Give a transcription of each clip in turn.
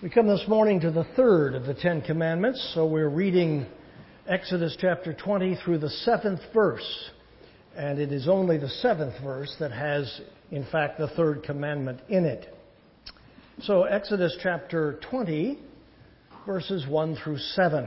We come this morning to the third of the Ten Commandments, so we're reading Exodus chapter 20 through the 7th verse. And it is only the 7th verse that has, in fact, the third commandment in it. So Exodus chapter 20, verses 1 through 7.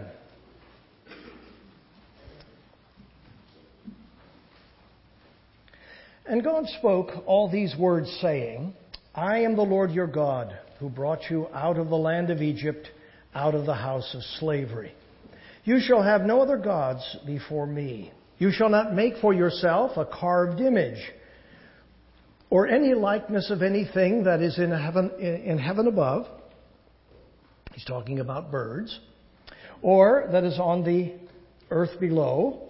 And God spoke all these words, saying, I am the Lord your God, who brought you out of the land of Egypt, out of the house of slavery. You shall have no other gods before me. You shall not make for yourself a carved image, or any likeness of anything that is in heaven above. He's talking about birds. Or that is on the earth below.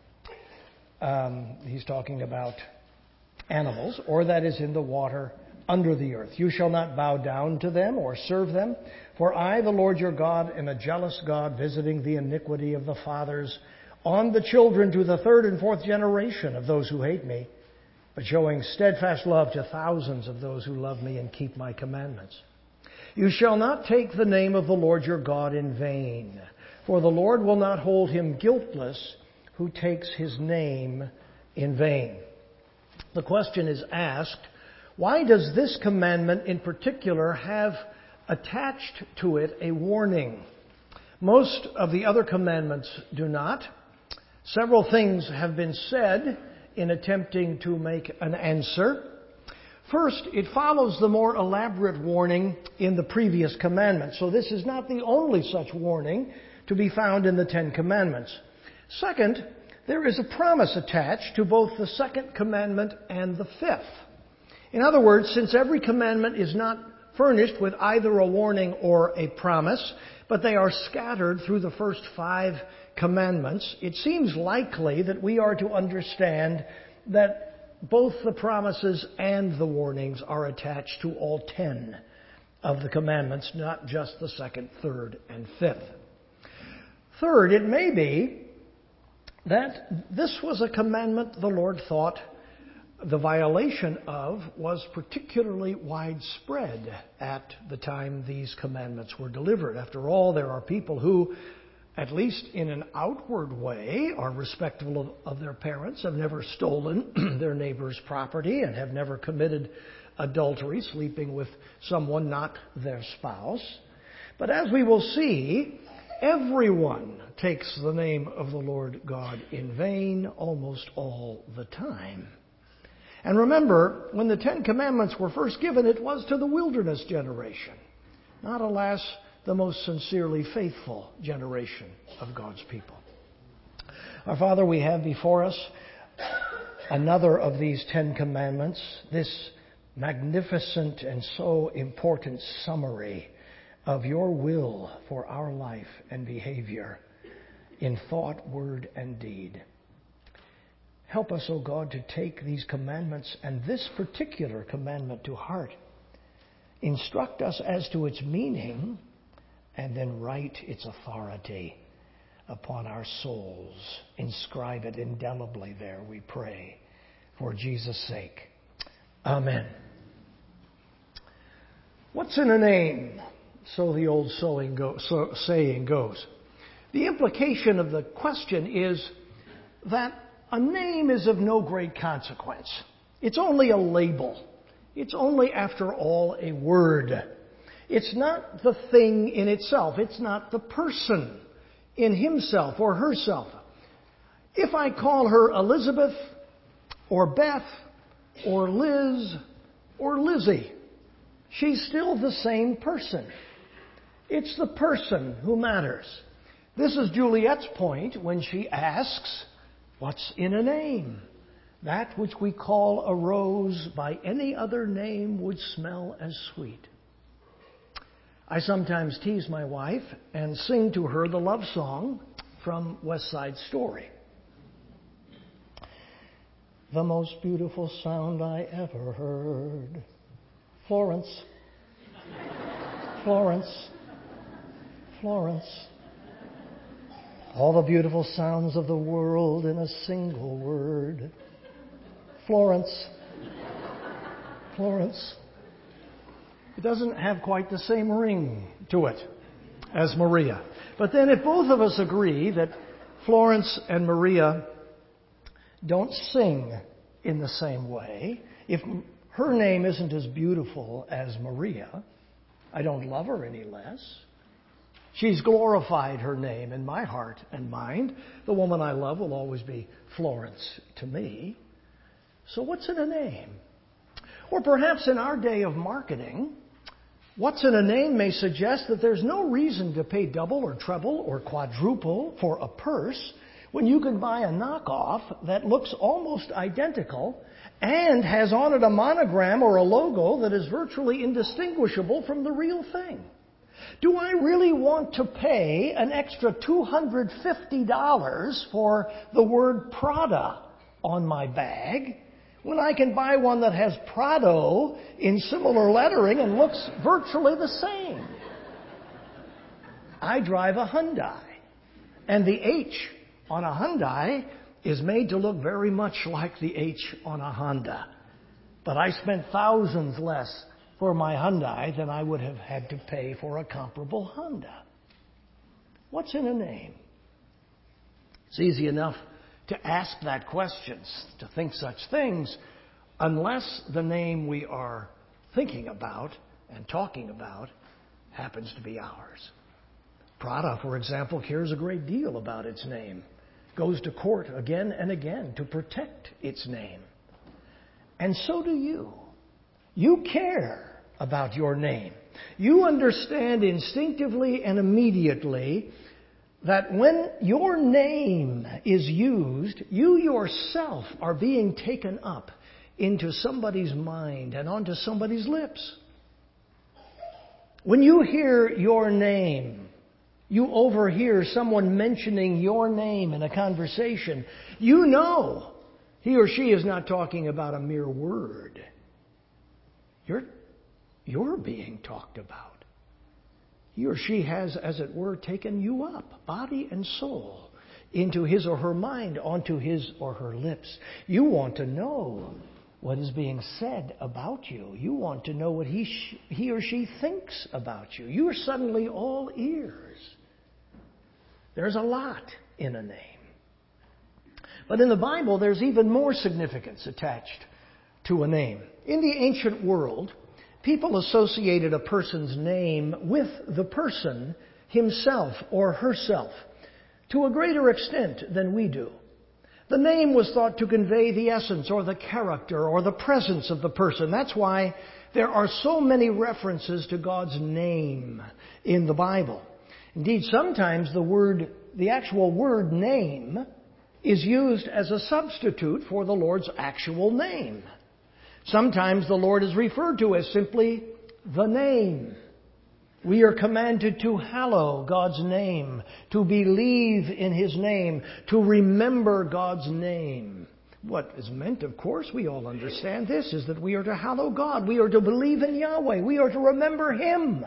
He's talking about animals. Or that is in the water under the earth. You shall not bow down to them or serve them. For I, the Lord your God, am a jealous God, visiting the iniquity of the fathers on the children to the third and fourth generation of those who hate me, but showing steadfast love to thousands of those who love me and keep my commandments. You shall not take the name of the Lord your God in vain, for the Lord will not hold him guiltless who takes his name in vain. The question is asked, why does this commandment in particular have attached to it a warning? Most of the other commandments do not. Several things have been said in attempting to make an answer. First, it follows the more elaborate warning in the previous commandment. So this is not the only such warning to be found in the Ten Commandments. Second, there is a promise attached to both the second commandment and the fifth. In other words, since every commandment is not furnished with either a warning or a promise, but they are scattered through the first 5 commandments, it seems likely that we are to understand that both the promises and the warnings are attached to all 10 of the commandments, not just the second, third, and fifth. Third, it may be that this was a commandment the Lord thought the violation of was particularly widespread at the time these commandments were delivered. After all, there are people who, at least in an outward way, are respectful of their parents, have never stolen their neighbor's property, and have never committed adultery, sleeping with someone not their spouse. But as we will see, everyone takes the name of the Lord God in vain almost all the time. And remember, when the Ten Commandments were first given, it was to the wilderness generation, not, alas, the most sincerely faithful generation of God's people. Our Father, we have before us another of these 10 commandments, this magnificent and so important summary of your will for our life and behavior in thought, word, and deed. Help us, O God, to take these commandments and this particular commandment to heart. Instruct us as to its meaning, and then write its authority upon our souls. Inscribe it indelibly there, we pray, for Jesus' sake. Amen. What's in a name? So the old saying goes. The implication of the question is that a name is of no great consequence. It's only a label. It's only, after all, a word. It's not the thing in itself. It's not the person in himself or herself. If I call her Elizabeth or Beth or Liz or Lizzie, she's still the same person. It's the person who matters. This is Juliet's point when she asks, what's in a name? That which we call a rose by any other name would smell as sweet. I sometimes tease my wife and sing to her the love song from West Side Story. The most beautiful sound I ever heard. Florence. Florence. Florence. All the beautiful sounds of the world in a single word. Florence. Florence. It doesn't have quite the same ring to it as Maria. But then if both of us agree that Florence and Maria don't sing in the same way, if her name isn't as beautiful as Maria, I don't love her any less. She's glorified her name in my heart and mind. The woman I love will always be Florence to me. So what's in a name? Or perhaps in our day of marketing, what's in a name may suggest that there's no reason to pay double or treble or quadruple for a purse when you can buy a knockoff that looks almost identical and has on it a monogram or a logo that is virtually indistinguishable from the real thing. Do I really want to pay an extra $250 for the word Prada on my bag when I can buy one that has Prado in similar lettering and looks virtually the same? I drive a Hyundai, and the H on a Hyundai is made to look very much like the H on a Honda. But I spent thousands less for my Hyundai than I would have had to pay for a comparable Honda. What's in a name? It's easy enough to ask that question, to think such things, unless the name we are thinking about and talking about happens to be ours. Prada, for example, cares a great deal about its name, goes to court again and again to protect its name. And so do you. You care about your name. You understand instinctively and immediately that when your name is used, you yourself are being taken up into somebody's mind and onto somebody's lips. When you hear your name, you overhear someone mentioning your name in a conversation, you know he or she is not talking about a mere word. You're being talked about. He or she has, as it were, taken you up, body and soul, into his or her mind, onto his or her lips. You want to know what is being said about you. You want to know what he or she thinks about you. You are suddenly all ears. There's a lot in a name. But in the Bible, there's even more significance attached to a name. In the ancient world, people associated a person's name with the person himself or herself to a greater extent than we do. The name was thought to convey the essence or the character or the presence of the person. That's why there are so many references to God's name in the Bible. Indeed, sometimes the actual word name is used as a substitute for the Lord's actual name. Sometimes the Lord is referred to as simply the name. We are commanded to hallow God's name, to believe in His name, to remember God's name. What is meant, of course, we all understand this, is that we are to hallow God. We are to believe in Yahweh. We are to remember Him.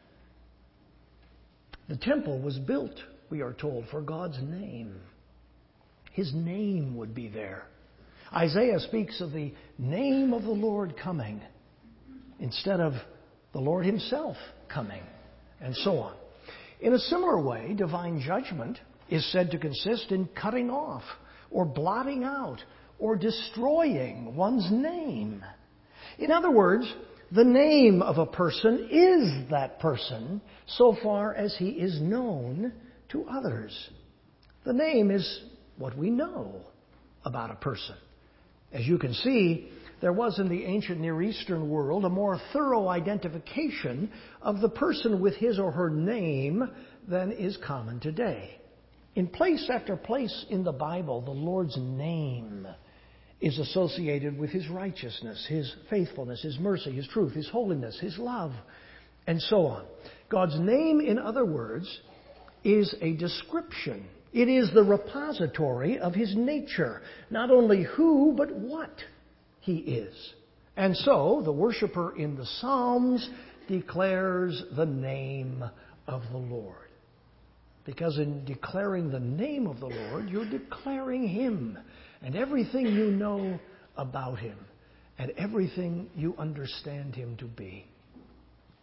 The temple was built, we are told, for God's name. His name would be there. Isaiah speaks of the name of the Lord coming instead of the Lord Himself coming, and so on. In a similar way, divine judgment is said to consist in cutting off or blotting out or destroying one's name. In other words, the name of a person is that person so far as he is known to others. The name is what we know about a person. As you can see, there was in the ancient Near Eastern world a more thorough identification of the person with his or her name than is common today. In place after place in the Bible, the Lord's name is associated with His righteousness, His faithfulness, His mercy, His truth, His holiness, His love, and so on. God's name, in other words, is a description. It is the repository of His nature, not only who, but what He is. And so, the worshiper in the Psalms declares the name of the Lord. Because in declaring the name of the Lord, you're declaring Him and everything you know about Him and everything you understand Him to be.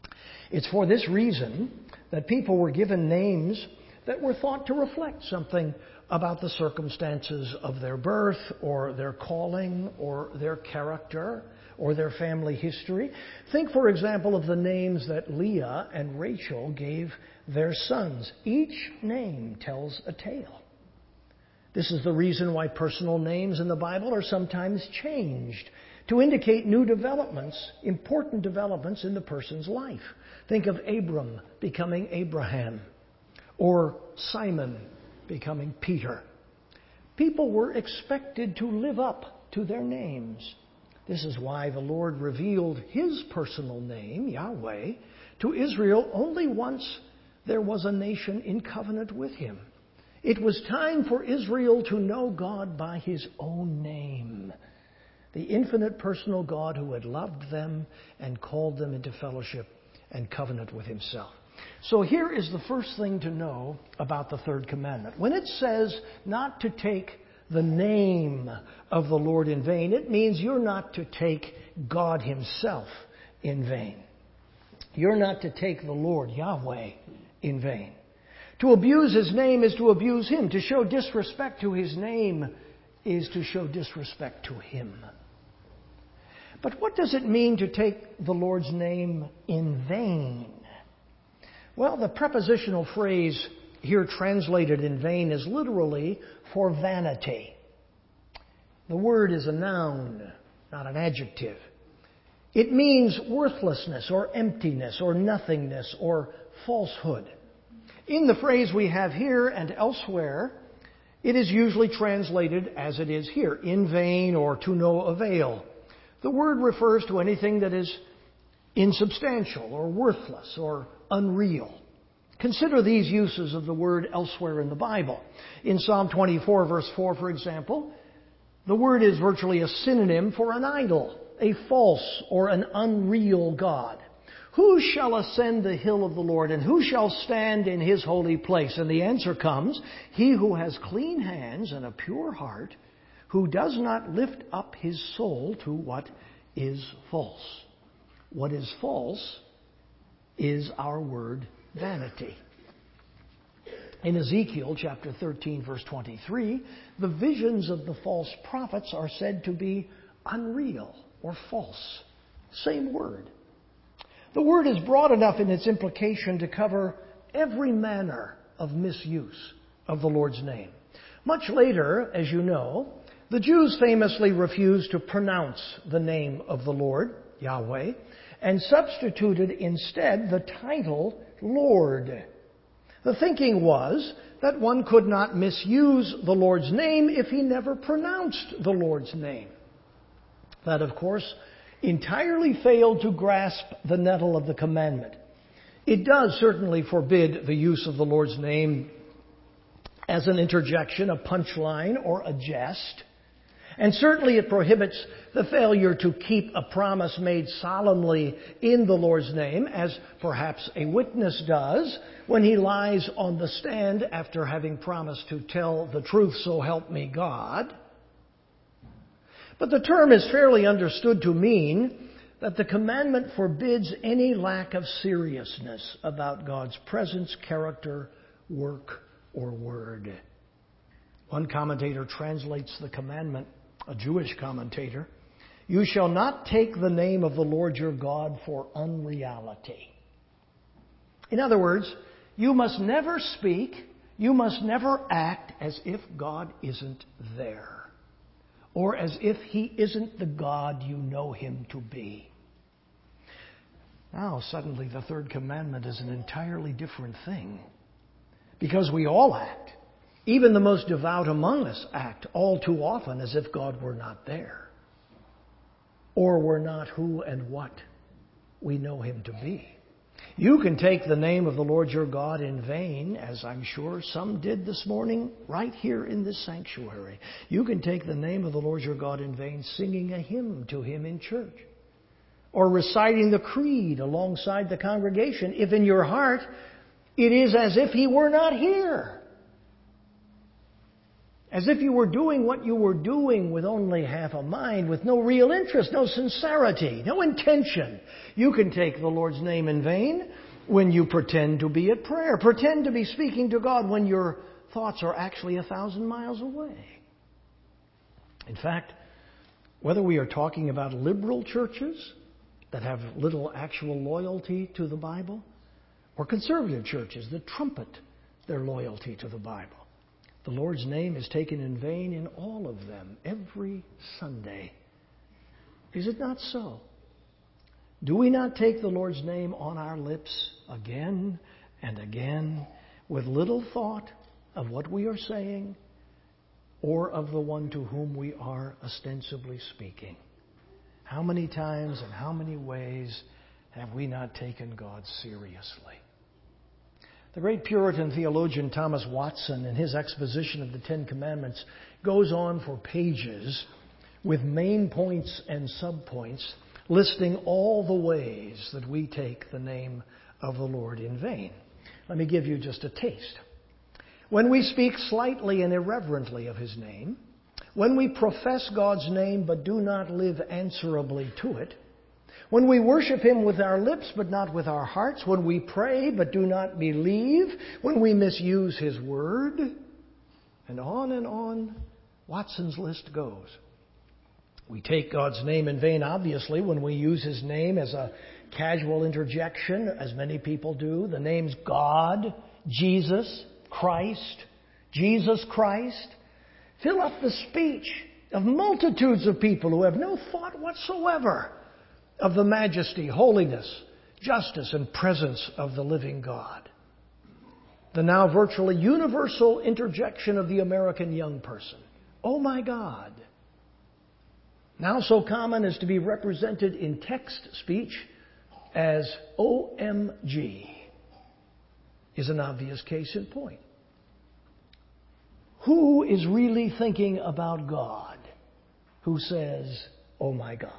It's for this reason that people were given names that were thought to reflect something about the circumstances of their birth or their calling or their character or their family history. Think, for example, of the names that Leah and Rachel gave their sons. Each name tells a tale. This is the reason why personal names in the Bible are sometimes changed to indicate new developments, important developments in the person's life. Think of Abram becoming Abraham, or Simon becoming Peter. People were expected to live up to their names. This is why the Lord revealed His personal name, Yahweh, to Israel only once there was a nation in covenant with Him. It was time for Israel to know God by His own name, the infinite personal God who had loved them and called them into fellowship and covenant with Himself. So here is the first thing to know about the third commandment. When it says not to take the name of the Lord in vain, it means you're not to take God Himself in vain. You're not to take the Lord, Yahweh, in vain. To abuse His name is to abuse Him. To show disrespect to His name is to show disrespect to Him. But what does it mean to take the Lord's name in vain? Well, the prepositional phrase here translated in vain is literally for vanity. The word is a noun, not an adjective. It means worthlessness or emptiness or nothingness or falsehood. In the phrase we have here and elsewhere, it is usually translated as it is here, in vain or to no avail. The word refers to anything that is insubstantial or worthless or unreal. Consider these uses of the word elsewhere in the Bible. In Psalm 24, verse 4, for example, the word is virtually a synonym for an idol, a false or an unreal God. Who shall ascend the hill of the Lord, and who shall stand in His holy place? And the answer comes, he who has clean hands and a pure heart, who does not lift up his soul to what is false. What is false is our word vanity. In Ezekiel chapter 13, verse 23, the visions of the false prophets are said to be unreal or false. Same word. The word is broad enough in its implication to cover every manner of misuse of the Lord's name. Much later, as you know, the Jews famously refused to pronounce the name of the Lord, Yahweh, and substituted instead the title Lord. The thinking was that one could not misuse the Lord's name if he never pronounced the Lord's name. That, of course, entirely failed to grasp the nettle of the commandment. It does certainly forbid the use of the Lord's name as an interjection, a punchline, or a jest. And certainly it prohibits the failure to keep a promise made solemnly in the Lord's name, as perhaps a witness does when he lies on the stand after having promised to tell the truth, so help me God. But the term is fairly understood to mean that the commandment forbids any lack of seriousness about God's presence, character, work, or word. One commentator translates the commandment, a Jewish commentator, "You shall not take the name of the Lord your God for unreality." In other words, you must never speak, you must never act as if God isn't there, or as if He isn't the God you know Him to be. Now, suddenly, the third commandment is an entirely different thing, because we all act. Even the most devout among us act all too often as if God were not there, or were not who and what we know Him to be. You can take the name of the Lord your God in vain, as I'm sure some did this morning right here in this sanctuary. You can take the name of the Lord your God in vain singing a hymn to Him in church, or reciting the creed alongside the congregation, if in your heart it is as if He were not here. As if you were doing what you were doing with only half a mind, with no real interest, no sincerity, no intention. You can take the Lord's name in vain when you pretend to be at prayer, pretend to be speaking to God when your thoughts are actually 1,000 miles away. In fact, whether we are talking about liberal churches that have little actual loyalty to the Bible, or conservative churches that trumpet their loyalty to the Bible, the Lord's name is taken in vain in all of them every Sunday. Is it not so? Do we not take the Lord's name on our lips again and again with little thought of what we are saying or of the one to whom we are ostensibly speaking? How many times and how many ways have we not taken God seriously? The great Puritan theologian Thomas Watson, in his exposition of the Ten Commandments, goes on for pages with main points and subpoints, listing all the ways that we take the name of the Lord in vain. Let me give you just a taste. When we speak slightly and irreverently of His name, when we profess God's name but do not live answerably to it, when we worship Him with our lips but not with our hearts, when we pray but do not believe, when we misuse His word, and on, Watson's list goes. We take God's name in vain, obviously, when we use His name as a casual interjection, as many people do. The names God, Jesus, Christ, Jesus Christ, fill up the speech of multitudes of people who have no thought whatsoever of the majesty, holiness, justice, and presence of the living God. The now virtually universal interjection of the American young person. Oh my God. Now so common as to be represented in text speech as OMG is an obvious case in point. Who is really thinking about God who says, oh my God?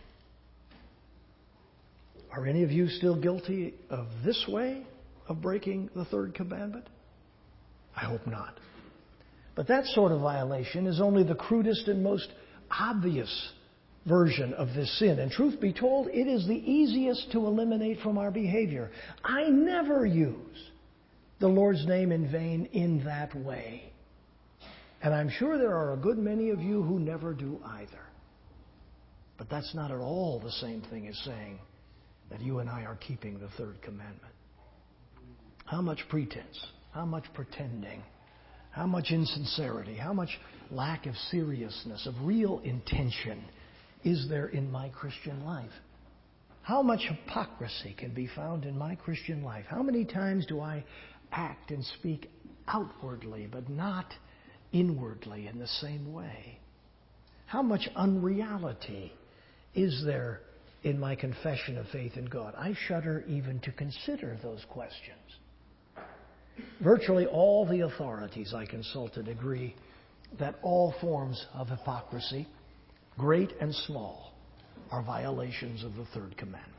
Are any of you still guilty of this way of breaking the third commandment? I hope not. But that sort of violation is only the crudest and most obvious version of this sin. And truth be told, it is the easiest to eliminate from our behavior. I never use the Lord's name in vain in that way. And I'm sure there are a good many of you who never do either. But that's not at all the same thing as saying that you and I are keeping the third commandment. How much pretense, how much pretending, how much insincerity, how much lack of seriousness, of real intention is there in my Christian life? How much hypocrisy can be found in my Christian life? How many times do I act and speak outwardly but not inwardly in the same way? How much unreality is there in my confession of faith in God? I shudder even to consider those questions. Virtually all the authorities I consulted agree that all forms of hypocrisy, great and small, are violations of the third commandment.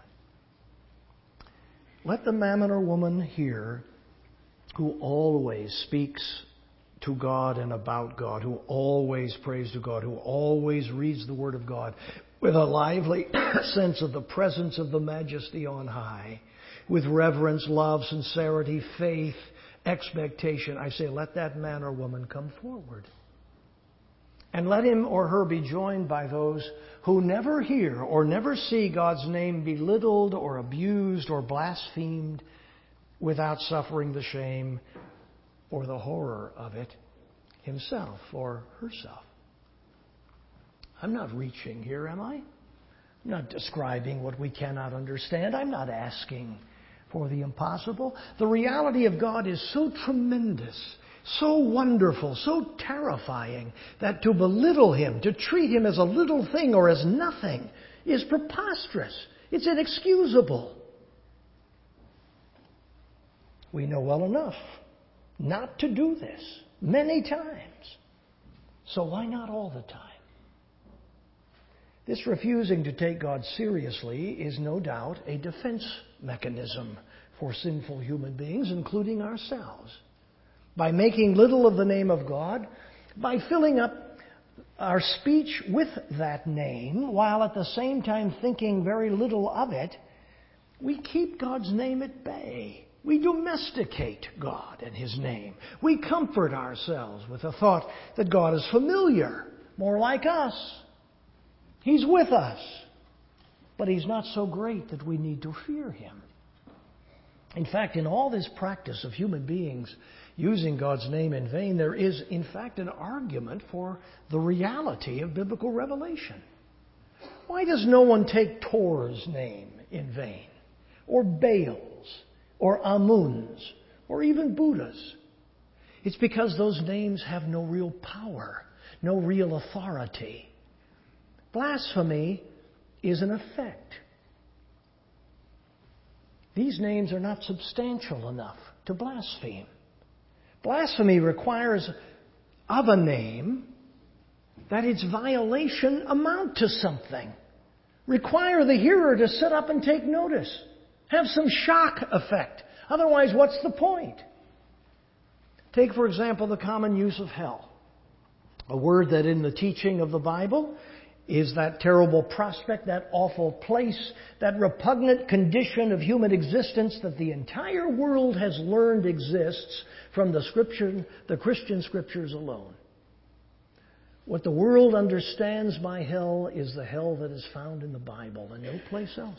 Let the man or woman here who always speaks to God and about God, who always prays to God, who always reads the Word of God with a lively sense of the presence of the majesty on high, with reverence, love, sincerity, faith, expectation, I say, let that man or woman come forward. And let him or her be joined by those who never hear or never see God's name belittled or abused or blasphemed without suffering the shame or the horror of it himself or herself. I'm not reaching here, am I? I'm not describing what we cannot understand. I'm not asking for the impossible. The reality of God is so tremendous, so wonderful, so terrifying, that to belittle Him, to treat Him as a little thing or as nothing, is preposterous. It's inexcusable. We know well enough not to do this many times. So why not all the time? This refusing to take God seriously is no doubt a defense mechanism for sinful human beings, including ourselves. By making little of the name of God, By filling up our speech with that name, while at the same time thinking very little of it, we keep God's name at bay. We domesticate God and His name. We comfort ourselves with the thought that God is familiar, more like us. He's with us. But He's not so great that we need to fear Him. In fact, in all this practice of human beings using God's name in vain, there is, in fact, an argument for the reality of biblical revelation. Why does no one take Torah's name in vain? Or Baal's? Or Amun's? Or even Buddha's? It's because those names have no real power, no real authority. Blasphemy is an effect. These names are not substantial enough to blaspheme. Blasphemy requires of a name that its violation amount to something. Require the hearer to sit up and take notice. Have some shock effect. Otherwise, what's the point? Take, for example, the common use of hell. A word that in the teaching of the Bible is that terrible prospect, that awful place, that repugnant condition of human existence that the entire world has learned exists from the Christian Scriptures alone. What the world understands by hell is the hell that is found in the Bible and no place else.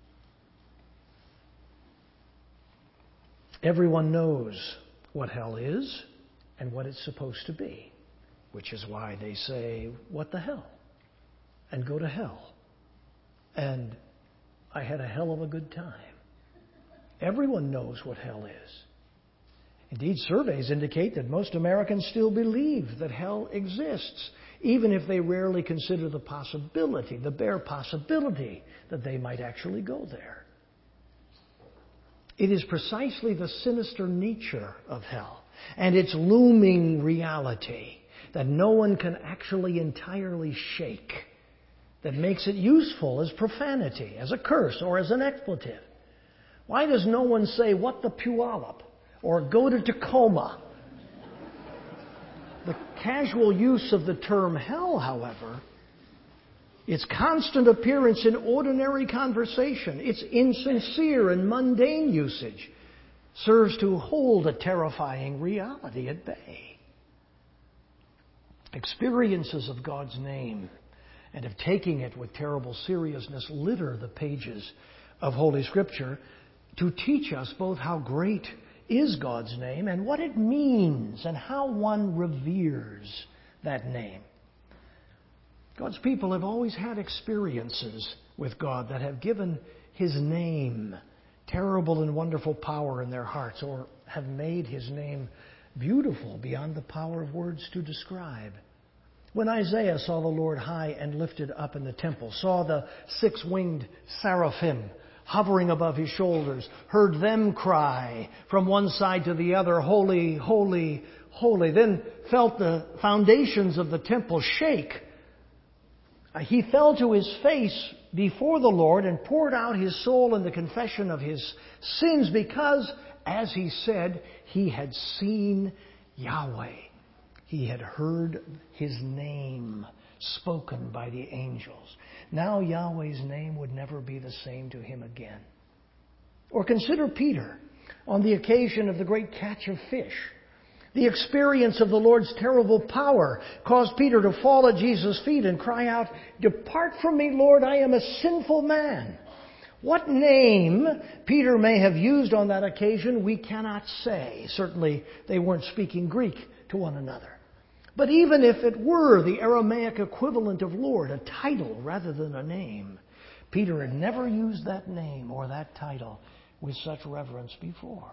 Everyone knows what hell is and what it's supposed to be, which is why they say, "What the hell?" and go to hell. And I had a hell of a good time. Everyone knows what hell is. Indeed, surveys indicate that most Americans still believe that hell exists, even if they rarely consider the possibility, the bare possibility, that they might actually go there. It is precisely the sinister nature of hell and its looming reality that no one can actually entirely shake that makes it useful as profanity, as a curse, or as an expletive. Why does no one say, "What the Puyallup?" or "Go to Tacoma"? The casual use of the term hell, however, its constant appearance in ordinary conversation, its insincere and mundane usage, serves to hold a terrifying reality at bay. Experiences of God's name and of taking it with terrible seriousness litter the pages of Holy Scripture to teach us both how great is God's name and what it means and how one reveres that name. God's people have always had experiences with God that have given His name terrible and wonderful power in their hearts, or have made His name beautiful beyond the power of words to describe. When Isaiah saw the Lord high and lifted up in the temple, saw the six-winged seraphim hovering above His shoulders, heard them cry from one side to the other, "Holy, holy, holy," then felt the foundations of the temple shake, he fell to his face before the Lord and poured out his soul in the confession of his sins because, as he said, he had seen Yahweh. He had heard His name spoken by the angels. Now Yahweh's name would never be the same to him again. Or consider Peter on the occasion of the great catch of fish. The experience of the Lord's terrible power caused Peter to fall at Jesus' feet and cry out, "Depart from me, Lord, I am a sinful man." What name Peter may have used on that occasion, we cannot say. Certainly they weren't speaking Greek to one another. But even if it were the Aramaic equivalent of Lord, a title rather than a name, Peter had never used that name or that title with such reverence before.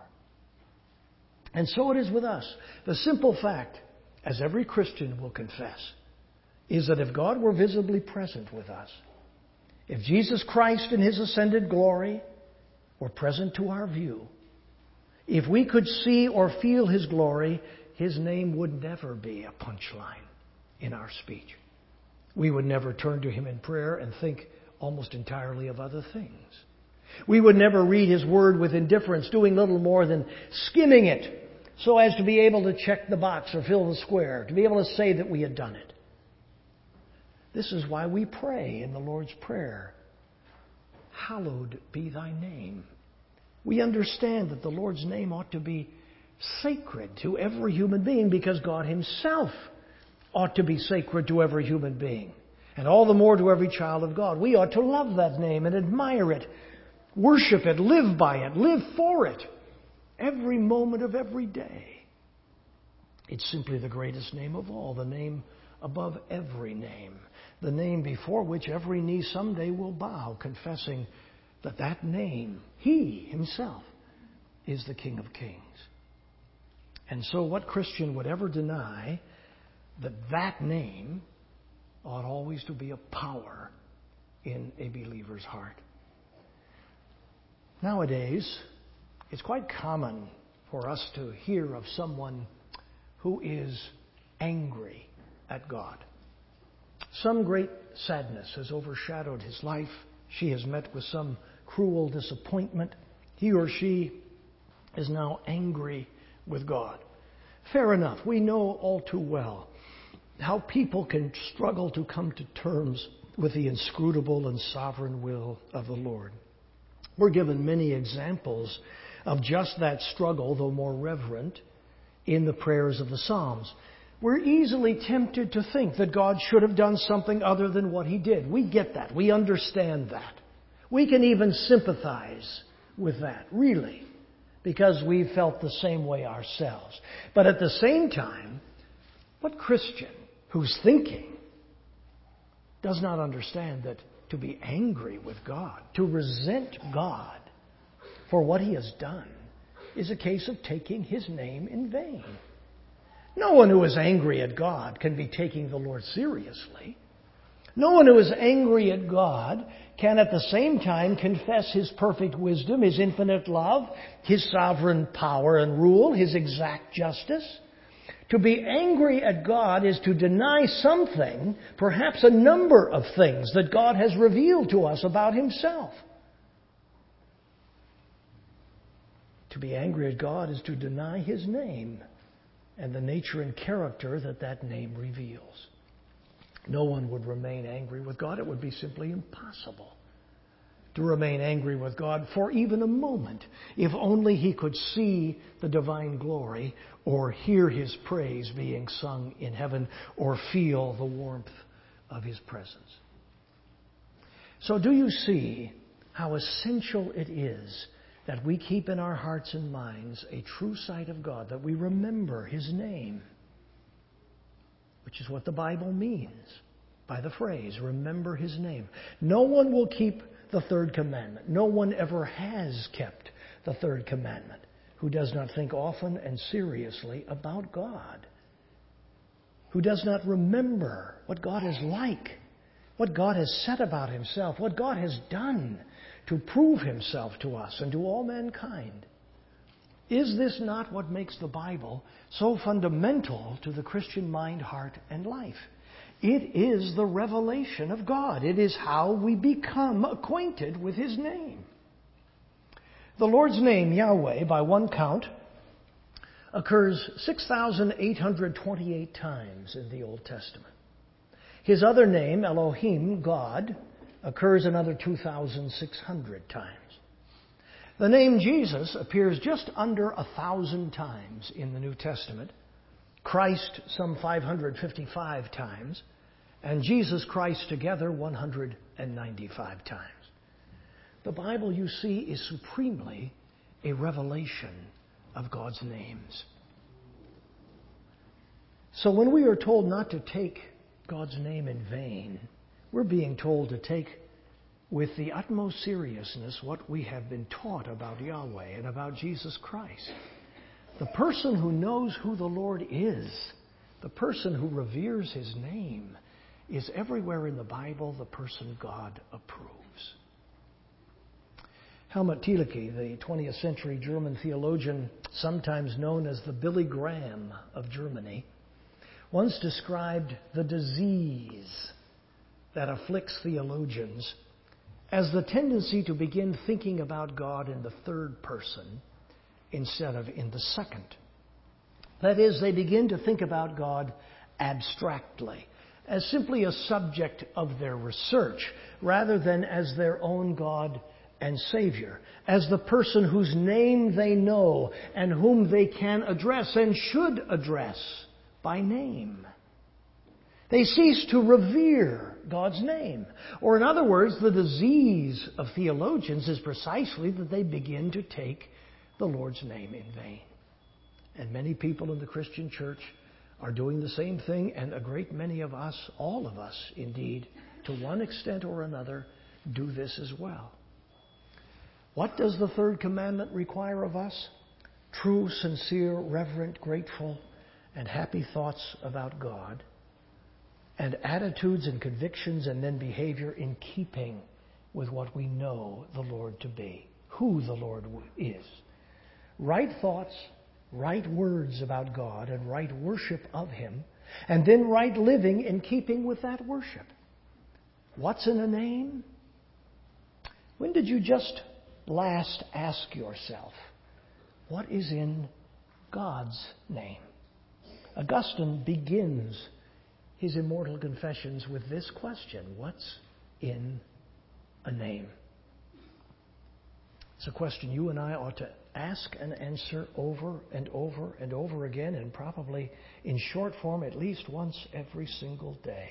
And so it is with us. The simple fact, as every Christian will confess, is that if God were visibly present with us, if Jesus Christ in His ascended glory were present to our view, if we could see or feel His glory, His name would never be a punchline in our speech. We would never turn to Him in prayer and think almost entirely of other things. We would never read His Word with indifference, doing little more than skimming it so as to be able to check the box or fill the square, to be able to say that we had done it. This is why we pray in the Lord's Prayer, hallowed be thy name. We understand that the Lord's name ought to be sacred to every human being because God Himself ought to be sacred to every human being. And all the more to every child of God. We ought to love that name and admire it, worship it, live by it, live for it, every moment of every day. It's simply the greatest name of all, the name above every name, the name before which every knee someday will bow, confessing that that name, He Himself, is the King of Kings. And so what Christian would ever deny that that name ought always to be a power in a believer's heart? Nowadays, it's quite common for us to hear of someone who is angry at God. Some great sadness has overshadowed his life. She has met with some cruel disappointment. He or she is now angry with God. Fair enough. We know all too well how people can struggle to come to terms with the inscrutable and sovereign will of the Lord. We're given many examples of just that struggle, though more reverent, in the prayers of the Psalms. We're easily tempted to think that God should have done something other than what He did. We get that. We understand that. We can even sympathize with that, really, because we've felt the same way ourselves. But at the same time, what Christian who's thinking does not understand that to be angry with God, to resent God for what He has done, is a case of taking His name in vain? No one who is angry at God can be taking the Lord seriously. No one who is angry at God can at the same time confess His perfect wisdom, His infinite love, His sovereign power and rule, His exact justice. To be angry at God is to deny something, perhaps a number of things that God has revealed to us about Himself. To be angry at God is to deny His name and the nature and character that that name reveals. No one would remain angry with God. It would be simply impossible to remain angry with God for even a moment, if only he could see the divine glory or hear His praise being sung in heaven or feel the warmth of His presence. So do you see how essential it is that we keep in our hearts and minds a true sight of God, that we remember His name, which is what the Bible means by the phrase, remember His name. No one will keep the third commandment. No one ever has kept the third commandment who does not think often and seriously about God, who does not remember what God is like, what God has said about Himself, what God has done to prove Himself to us and to all mankind. Is this not what makes the Bible so fundamental to the Christian mind, heart, and life? It is the revelation of God. It is how we become acquainted with His name. The Lord's name, Yahweh, by one count, occurs 6,828 times in the Old Testament. His other name, Elohim, God, occurs another 2,600 times. The name Jesus appears just under 1,000 times in the New Testament, Christ some 555 times, and Jesus Christ together 195 times. The Bible, you see, is supremely a revelation of God's names. So when we are told not to take God's name in vain, we're being told to take with the utmost seriousness what we have been taught about Yahweh and about Jesus Christ. The person who knows who the Lord is, the person who reveres His name, is everywhere in the Bible the person God approves. Helmut Thielicke, the 20th century German theologian, sometimes known as the Billy Graham of Germany, once described the disease that afflicts theologians as the tendency to begin thinking about God in the third person instead of in the second. That is, they begin to think about God abstractly, as simply a subject of their research, rather than as their own God and Savior, as the person whose name they know and whom they can address and should address by name. They cease to revere God's name. Or in other words, the disease of theologians is precisely that they begin to take the Lord's name in vain. And many people in the Christian church are doing the same thing, and a great many of us, all of us indeed, to one extent or another, do this as well. What does the third commandment require of us? True, sincere, reverent, grateful, and happy thoughts about God, and attitudes and convictions and then behavior in keeping with what we know the Lord to be, who the Lord is. Right thoughts, right words about God, and right worship of Him, and then right living in keeping with that worship. What's in a name? When did you just last ask yourself, what is in God's name? Augustine begins his immortal confessions with this question: what's in a name? It's a question you and I ought to ask and answer over and over and over again, and probably in short form at least once every single day.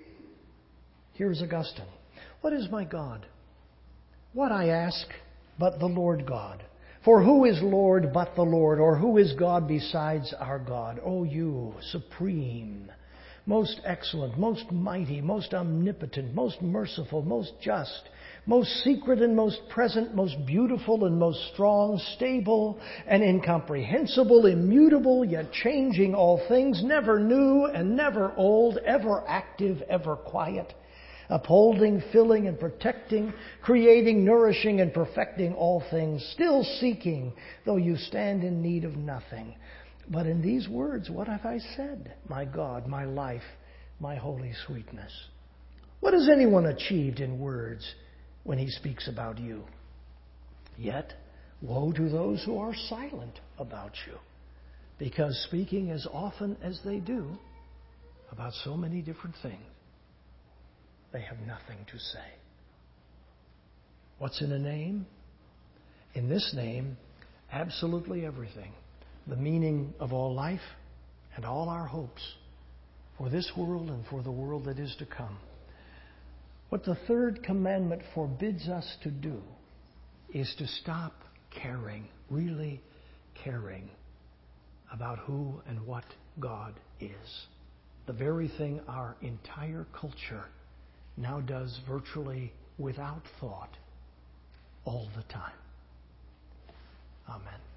Here's Augustine. What is my God? What I ask but the Lord God. For who is Lord but the Lord? Or who is God besides our God? O you, supreme, most excellent, most mighty, most omnipotent, most merciful, most just, most secret and most present, most beautiful and most strong, stable and incomprehensible, immutable, yet changing all things, never new and never old, ever active, ever quiet, upholding, filling, and protecting, creating, nourishing, and perfecting all things, still seeking, though you stand in need of nothing. But in these words, what have I said? My God, my life, my holy sweetness. What has anyone achieved in words when he speaks about you? Yet, woe to those who are silent about you, because speaking as often as they do about so many different things, they have nothing to say. What's in a name? In this name, absolutely everything. The meaning of all life and all our hopes for this world and for the world that is to come. What the third commandment forbids us to do is to stop caring, really caring about who and what God is. The very thing our entire culture now does virtually without thought all the time. Amen.